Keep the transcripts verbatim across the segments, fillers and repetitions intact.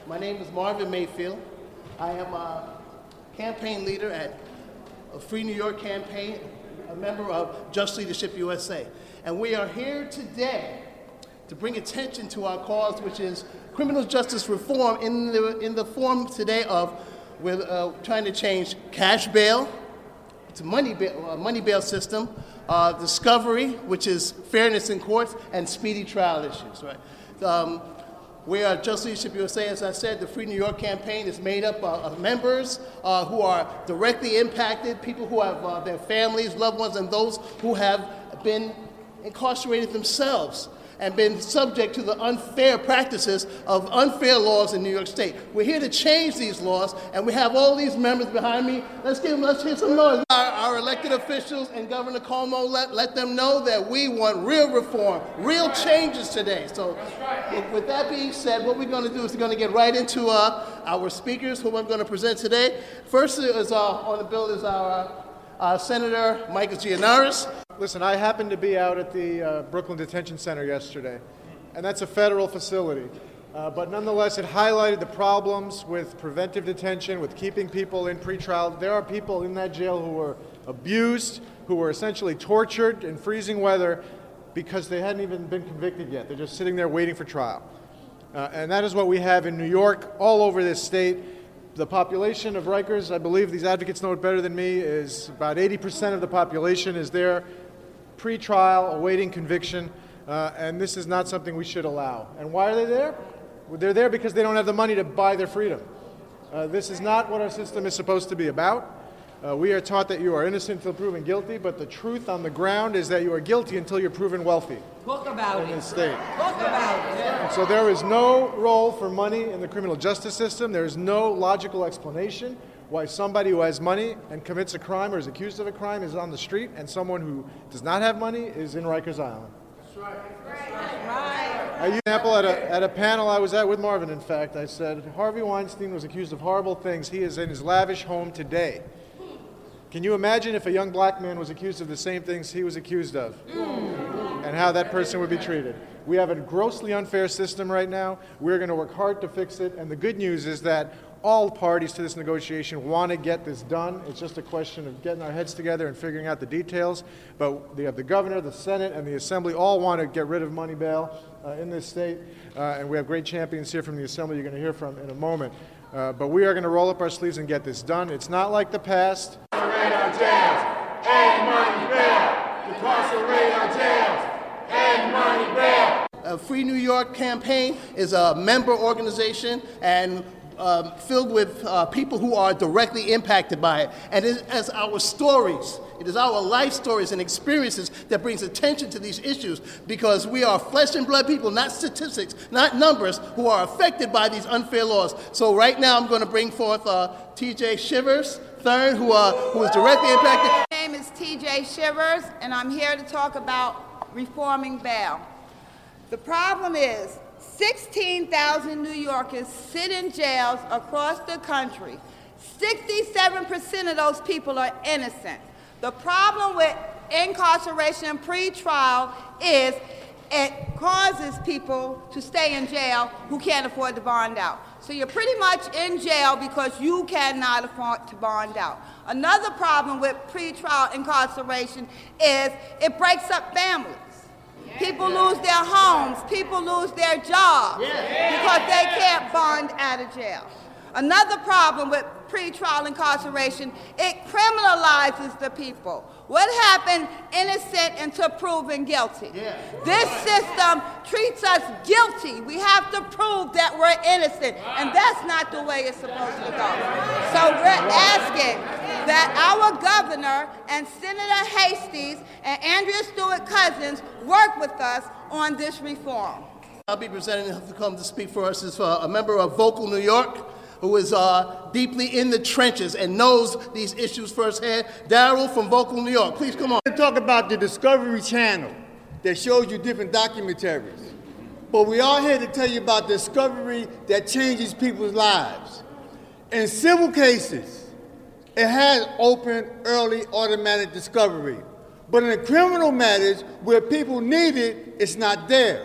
My name is Marvin Mayfield. I am a campaign leader at a Free New York campaign, a member of Just Leadership U S A. And we are here today to bring attention to our cause, which is criminal justice reform in the, in the form today of we're uh, trying to change cash bail to money bail, uh, money bail system, uh, discovery, which is fairness in courts, and speedy trial issues, right? Um, We are Just Leadership U S A, as I said. The Free New York campaign is made up uh, of members uh, who are directly impacted, people who have uh, their families, loved ones, and those who have been incarcerated themselves and been subject to the unfair practices of unfair laws in New York State. We're here to change these laws, and we have all these members behind me. Let's give them, let's hear some noise. Our, our elected officials and Governor Cuomo, let, let them know that we want real reform, real changes today. So with, with that being said, what we're going to do is we're going to get right into uh, our speakers, who I'm going to present today. First is uh, on the bill is our uh, Senator Michael Gianaris. Listen, I happened to be out at the uh, Brooklyn Detention Center yesterday, and that's a federal facility. Uh, but nonetheless, it highlighted the problems with preventive detention, with keeping people in pretrial. There are people in that jail who were abused, who were essentially tortured in freezing weather because they hadn't even been convicted yet. They're just sitting there waiting for trial. Uh, and that is what we have in New York, all over this state. The population of Rikers, I believe these advocates know it better than me, is about eighty percent of the population is there pre-trial, awaiting conviction, uh, and this is not something we should allow. And why are they there? Well, they're there because they don't have the money to buy their freedom. Uh, this is not what our system is supposed to be about. Uh, we are taught that you are innocent until proven guilty, but the truth on the ground is that you are guilty until you're proven wealthy. Talk about in it. this state. Talk about it. And so there is no role for money in the criminal justice system. There is no logical explanation why somebody who has money and commits a crime or is accused of a crime is on the street, and someone who does not have money is in Rikers Island. That's right. That's right. I used an example at a, at a panel I was at with Marvin, in fact. I said, Harvey Weinstein was accused of horrible things. He is in his lavish home today. Can you imagine if a young black man was accused of the same things he was accused of? Mm. And how that person would be treated? We have a grossly unfair system right now. We're going to work hard to fix it. And the good news is that all parties to this negotiation want to get this done. It's just a question of getting our heads together and figuring out the details. But we have the governor, the Senate, and the Assembly all want to get rid of money bail uh, in this state. Uh, and we have great champions here from the Assembly you're going to hear from in a moment. Uh, but we are going to roll up our sleeves and get this done. It's not like the past. Incarcerate our jails, and money bail. Incarcerate our jails, and money bail. A Free New York campaign is a member organization and Um, filled with uh, people who are directly impacted by it. And it is our stories, it is our life stories and experiences that brings attention to these issues, because we are flesh and blood people, not statistics, not numbers, who are affected by these unfair laws. So right now I'm going to bring forth uh, T J Shivers, third, who, uh, who is directly impacted. My name is T J Shivers, and I'm here to talk about reforming bail. The problem is, sixteen thousand New Yorkers sit in jails across the country. sixty-seven percent of those people are innocent. The problem with incarceration pre-trial is it causes people to stay in jail who can't afford to bond out. So you're pretty much in jail because you cannot afford to bond out. Another problem with pre-trial incarceration is it breaks up families. People lose their homes, people lose their jobs because they can't bond out of jail. Another problem with pre-trial incarceration, it criminalizes the people. What happened innocent until proven guilty? Yeah. This system treats us guilty. We have to prove that we're innocent, and that's not the way it's supposed to go. So we're asking that our governor and Senator Hastings and Andrea Stewart-Cousins work with us on this reform. I'll be presenting to come to speak for us is uh, a member of Vocal New York, who is uh, deeply in the trenches and knows these issues firsthand. Daryl from Vocal New York, please come on. I'm going to talk about the Discovery Channel that shows you different documentaries. But we are here to tell you about discovery that changes people's lives. In civil cases, it has open, early, automatic discovery. But in the criminal matters, where people need it, it's not there.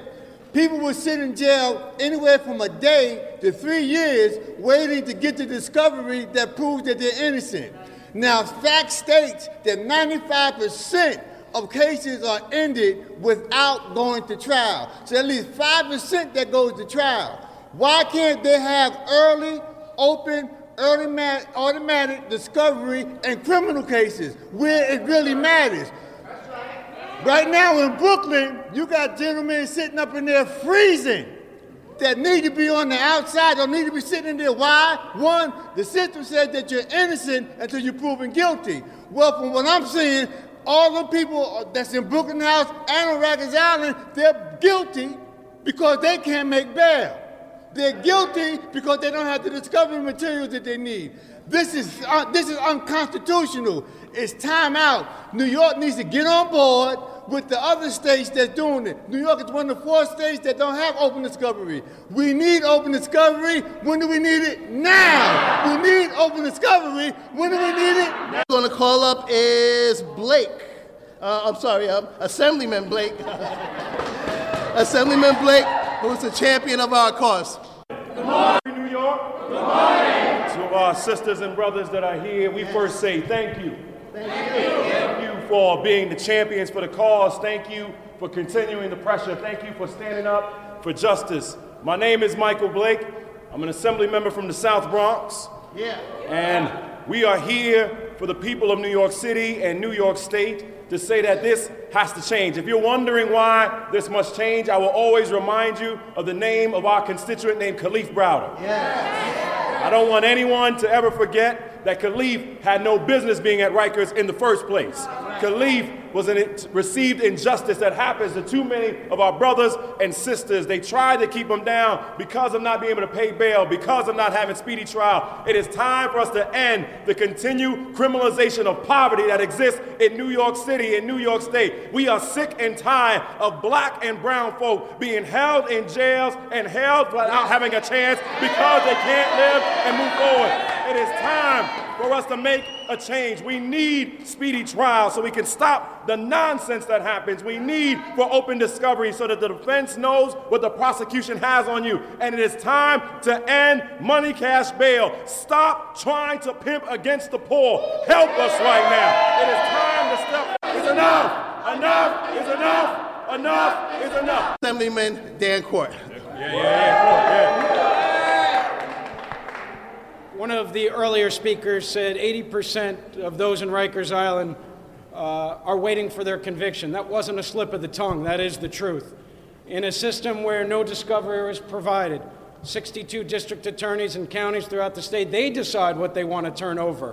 people would sit in jail anywhere from a day to three years waiting to get the discovery that proves that they're innocent. Now, fact states that ninety-five percent of cases are ended without going to trial. So at least five percent that goes to trial. Why can't they have early, open, early ma- automatic discovery in criminal cases where it really matters? Right now in Brooklyn, you got gentlemen sitting up in there freezing that need to be on the outside, don't need to be sitting in there. Why? One, the system says that you're innocent until you're proven guilty. Well, from what I'm seeing, all the people that's in Brooklyn House and on Rikers Island, they're guilty because they can't make bail. They're guilty because they don't have the discovery materials that they need. This is, uh, this is unconstitutional. It's time out. New York needs to get on board with the other states that's doing it. New York is one of the four states that don't have open discovery. We need open discovery. When do we need it? Now. We need open discovery. When do we need it? We're going to call up is Blake. Uh, I'm sorry, um, Assemblyman Blake. Assemblyman Blake, who is the champion of our cause. Good morning, New York. Good morning. To our sisters and brothers that are here, we first say thank you. Thank you. Thank you for being the champions for the cause. Thank you for continuing the pressure. Thank you for standing up for justice. My name is Michael Blake. I'm an assembly member from the South Bronx. Yeah. And we are here for the people of New York City and New York State to say that this has to change. If you're wondering why this must change, I will always remind you of the name of our constituent named Kalief Browder. Yeah. I don't want anyone to ever forget that Kalief had no business being at Rikers in the first place. Kalief was an, received injustice that happens to too many of our brothers and sisters. They tried to keep him down because of not being able to pay bail, because of not having speedy trial. It is time for us to end the continued criminalization of poverty that exists in New York City and New York State. We are sick and tired of black and brown folk being held in jails and held without having a chance because they can't live and move forward. It is time for us to make a change. We need speedy trial so we can stop the nonsense that happens. We need for open discovery so that the defense knows what the prosecution has on you. And it is time to end money cash bail. Stop trying to pimp against the poor. Help us right now. It is time to step. It's enough. Enough is enough. Enough is enough. Assemblyman Dan Court. Yeah, yeah, yeah. yeah. One of the earlier speakers said eighty percent of those in Rikers Island uh, are waiting for their conviction. That wasn't a slip of the tongue. That is the truth. In a system where no discovery is provided, sixty-two district attorneys in counties throughout the state, they decide what they want to turn over.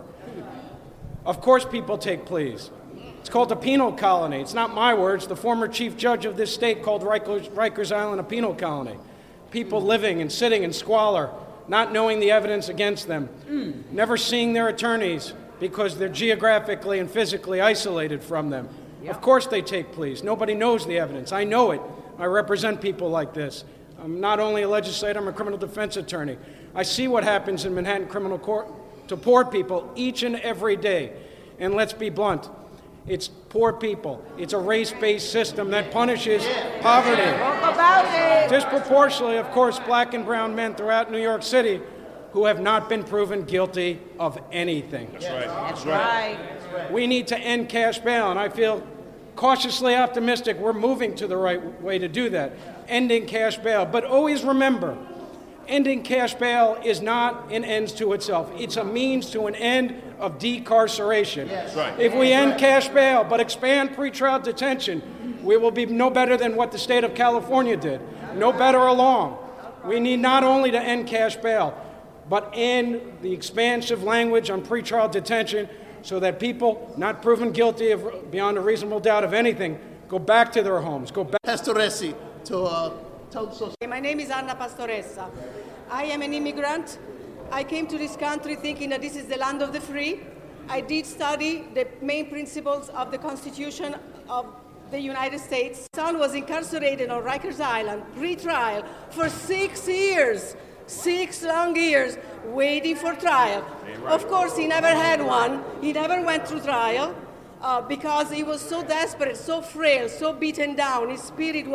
Of course people take pleas. It's called a penal colony. It's not my words. The former chief judge of this state called Rikers, Rikers Island a penal colony. People living and sitting in squalor, not knowing the evidence against them, mm. never seeing their attorneys because they're geographically and physically isolated from them. Yep. Of course they take pleas. Nobody knows the evidence. I know it. I represent people like this. I'm not only a legislator, I'm a criminal defense attorney. I see what happens in Manhattan criminal court to poor people each and every day. And let's be blunt. It's poor people. It's a race-based system that punishes poverty. Talk about it. Disproportionately, of course, black and brown men throughout New York City who have not been proven guilty of anything. That's right. That's right. We need to end cash bail, and I feel cautiously optimistic we're moving to the right way to do that, ending cash bail. But always remember, ending cash bail is not an end to itself. It's a means to an end of decarceration. That's right. If we end cash bail but expand pretrial detention, we will be no better than what the state of California did, no better along. We need not only to end cash bail, but end the expansive language on pretrial detention so that people not proven guilty of beyond a reasonable doubt of anything go back to their homes, go back. Pastoresi to uh, tell the society. My name is Anna Pastoressa. I am an immigrant. I came to this country thinking that this is the land of the free. I did study the main principles of the Constitution of the United States. My son was incarcerated on Rikers Island, pre-trial, for six years. Six long years waiting for trial. Of course, he never had one. He never went through trial uh, because he was so desperate, so frail, so beaten down. His spirit was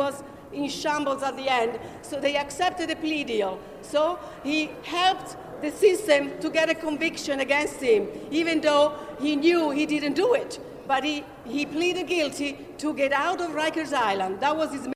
in shambles at the end. So they accepted a plea deal. So he helped the system to get a conviction against him, even though he knew he didn't do it. But he, he pleaded guilty to get out of Rikers Island. That was his